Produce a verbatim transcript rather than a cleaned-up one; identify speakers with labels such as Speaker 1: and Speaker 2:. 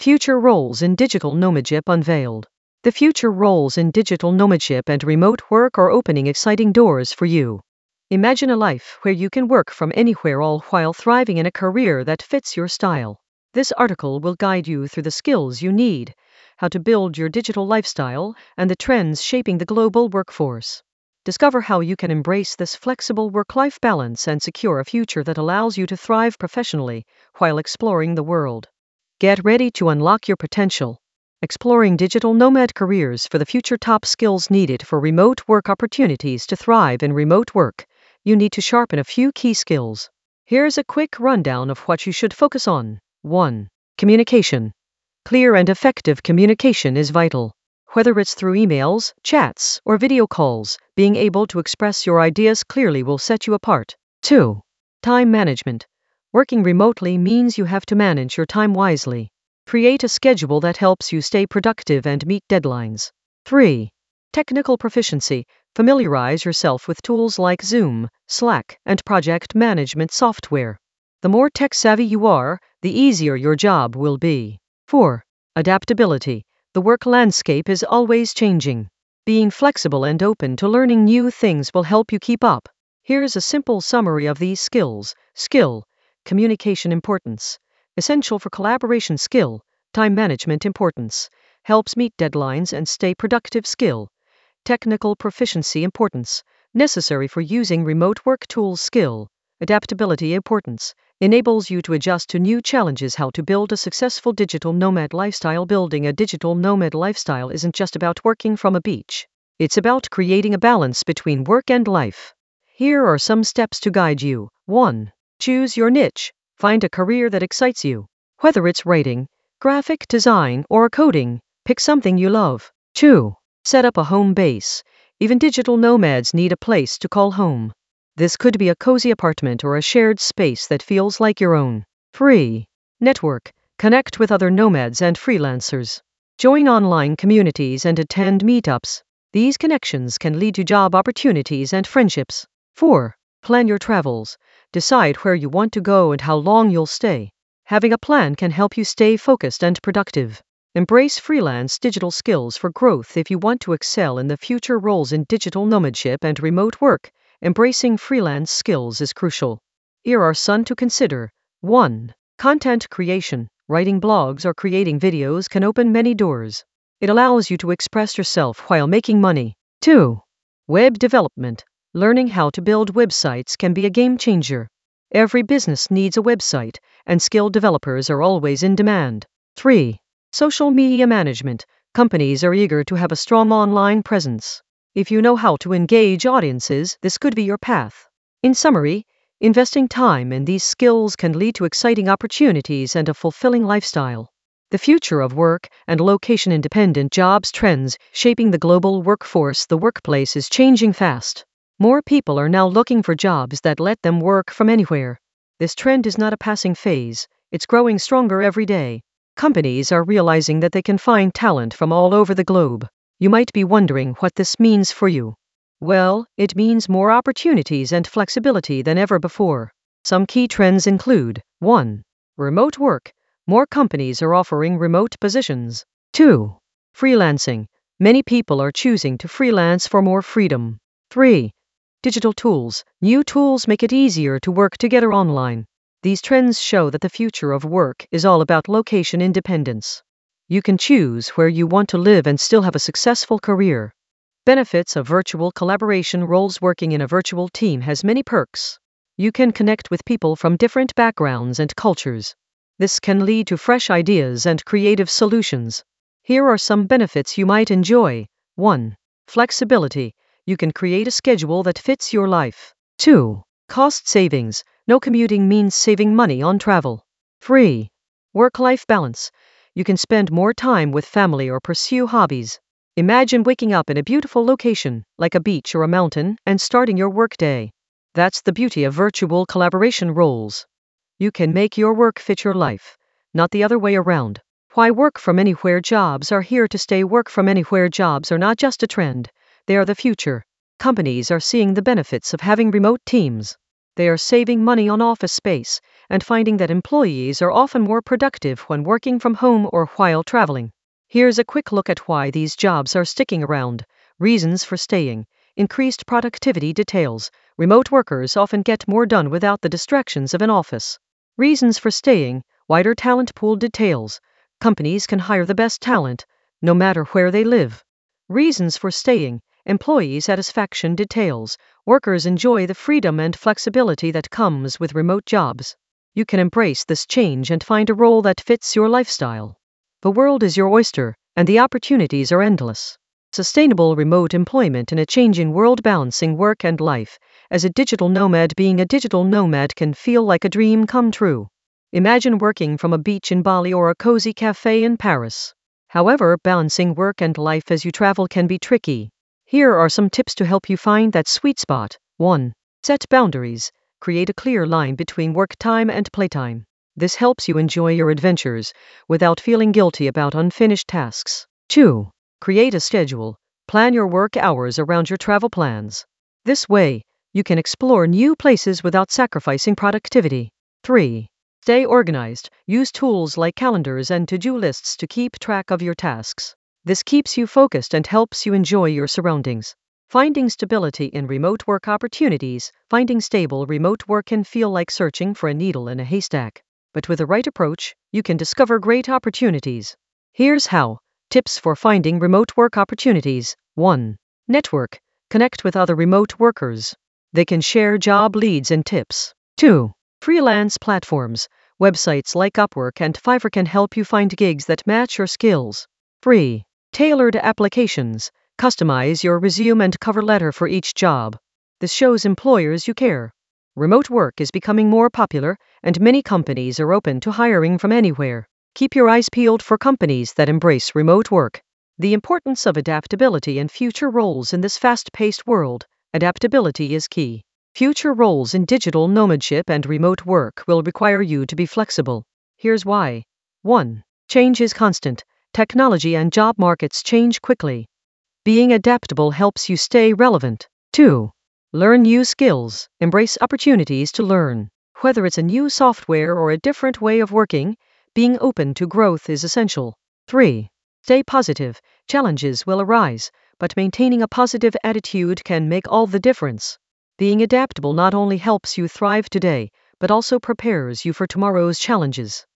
Speaker 1: Future roles in digital nomadship unveiled. The future roles in digital nomadship and remote work are opening exciting doors for you. Imagine a life where you can work from anywhere all while thriving in a career that fits your style. This article will guide you through the skills you need, how to build your digital lifestyle, and the trends shaping the global workforce. Discover how you can embrace this flexible work-life balance and secure a future that allows you to thrive professionally while exploring the world. Get ready to unlock your potential. Exploring digital nomad careers for the future. Top skills needed for remote work opportunities. To thrive in remote work, you need to sharpen a few key skills. Here's a quick rundown of what you should focus on. one. Communication. Clear and effective communication is vital. Whether it's through emails, chats, or video calls, being able to express your ideas clearly will set you apart. two. Time management. Working remotely means you have to manage your time wisely. Create a schedule that helps you stay productive and meet deadlines. three. Technical proficiency. Familiarize yourself with tools like Zoom, Slack, and project management software. The more tech-savvy you are, the easier your job will be. four. Adaptability. The work landscape is always changing. Being flexible and open to learning new things will help you keep up. Here's a simple summary of these skills. Skill. Communication importance. Essential for collaboration. Skill. Time management importance. Helps meet deadlines and stay productive. Skill. Technical proficiency importance. Necessary for using remote work tools. Skill. Adaptability importance. Enables you to adjust to new challenges. How to build a successful digital nomad lifestyle. Building a digital nomad lifestyle isn't just about working from a beach. It's about creating a balance between work and life. Here are some steps to guide you. one. Choose your niche. Find a career that excites you. Whether it's writing, graphic design, or coding, pick something you love. two. Set up a home base. Even digital nomads need a place to call home. This could be a cozy apartment or a shared space that feels like your own. three. Network. Connect with other nomads and freelancers. Join online communities and attend meetups. These connections can lead to job opportunities and friendships. four. Plan your travels. Decide where you want to go and how long you'll stay. Having a plan can help you stay focused and productive. Embrace freelance digital skills for growth. If you want to excel in the future roles in digital nomadship and remote work, embracing freelance skills is crucial. Here are some to consider. one. Content creation. Writing blogs or creating videos can open many doors. It allows you to express yourself while making money. two. Web development. Learning how to build websites can be a game changer. Every business needs a website, and skilled developers are always in demand. three. Social media management. Companies are eager to have a strong online presence. If you know how to engage audiences, this could be your path. In summary, investing time in these skills can lead to exciting opportunities and a fulfilling lifestyle. The future of work and location-independent jobs trends shaping the global workforce. The workplace is changing fast. More people are now looking for jobs that let them work from anywhere. This trend is not a passing phase, it's growing stronger every day. Companies are realizing that they can find talent from all over the globe. You might be wondering what this means for you. Well, it means more opportunities and flexibility than ever before. Some key trends include: one. Remote work. More companies are offering remote positions. two. Freelancing. Many people are choosing to freelance for more freedom. three. Digital tools. New tools make it easier to work together online. These trends show that the future of work is all about location independence. You can choose where you want to live and still have a successful career. Benefits of virtual collaboration roles. Working in a virtual team has many perks. You can connect with people from different backgrounds and cultures. This can lead to fresh ideas and creative solutions. Here are some benefits you might enjoy. one. Flexibility. You can create a schedule that fits your life. two. Cost savings. No commuting means saving money on travel. three. Work-life balance. You can spend more time with family or pursue hobbies. Imagine waking up in a beautiful location, like a beach or a mountain, and starting your workday. That's the beauty of virtual collaboration roles. You can make your work fit your life, not the other way around. Why work from anywhere jobs are here to stay. Work from anywhere jobs are not just a trend, they are the future. Companies are seeing the benefits of having remote teams. They are saving money on office space and finding that employees are often more productive when working from home or while traveling. Here's a quick look at why these jobs are sticking around. Reasons for staying. Increased productivity details. Remote workers often get more done without the distractions of an office. Reasons for staying. Wider talent pool details. Companies can hire the best talent, no matter where they live. Reasons for staying. Employee satisfaction details. Workers enjoy the freedom and flexibility that comes with remote jobs. You can embrace this change and find a role that fits your lifestyle. The world is your oyster, and the opportunities are endless. Sustainable remote employment in a changing world, balancing work and life. As a digital nomad, being a digital nomad can feel like a dream come true. Imagine working from a beach in Bali or a cozy cafe in Paris. However, balancing work and life as you travel can be tricky. Here are some tips to help you find that sweet spot. one. Set boundaries. Create a clear line between work time and playtime. This helps you enjoy your adventures without feeling guilty about unfinished tasks. two. Create a schedule. Plan your work hours around your travel plans. This way, you can explore new places without sacrificing productivity. three. Stay organized. Use tools like calendars and to-do lists to keep track of your tasks. This keeps you focused and helps you enjoy your surroundings. Finding stability in remote work opportunities. Finding stable remote work can feel like searching for a needle in a haystack. But with the right approach, you can discover great opportunities. Here's how. Tips for finding remote work opportunities. one. Network. Connect with other remote workers. They can share job leads and tips. two. Freelance platforms. Websites like Upwork and Fiverr can help you find gigs that match your skills. three. Tailored applications. Customize your resume and cover letter for each job. This shows employers you care. Remote work is becoming more popular, and many companies are open to hiring from anywhere. Keep your eyes peeled for companies that embrace remote work. The importance of adaptability and future roles in this fast-paced world. Adaptability is key. Future roles in digital nomadship and remote work will require you to be flexible. Here's why. one. Change is constant. Technology and job markets change quickly. Being adaptable helps you stay relevant. two. Learn new skills. Embrace opportunities to learn. Whether it's a new software or a different way of working, being open to growth is essential. three. Stay positive. Challenges will arise, but maintaining a positive attitude can make all the difference. Being adaptable not only helps you thrive today, but also prepares you for tomorrow's challenges.